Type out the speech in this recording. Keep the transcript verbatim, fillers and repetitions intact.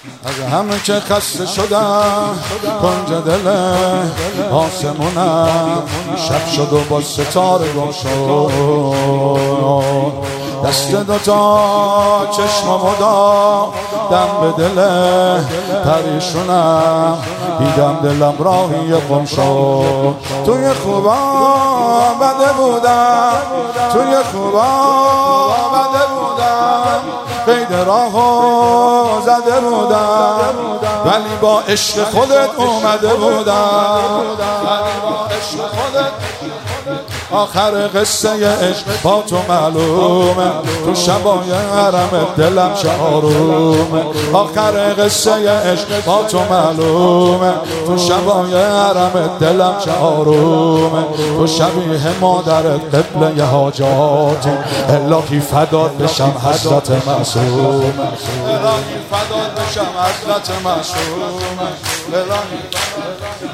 از همه که خسته شدم کنج دل آسمونم شب شد و با ستاره گم شد. دست دوتا چشممو دادم به دل پریشونم دیدم دلم راهی قم شد. توی خوبا بده بودم توی خوبا بده بودم قید راهو زده بودم ولی با عشق خودت اومده بودم ولی با عشق خودت آخر قصه عشق با تو معلومه تو شبای حرم دلم چه آرومه آخر قصه عشق با تو معلومه تو شبای حرم دلم چه آرومه تو شبیه مادرت قبله حاجاتی الهی فدات بشم حضرت معصوم الهی فدات بشم حضرت معصوم الهی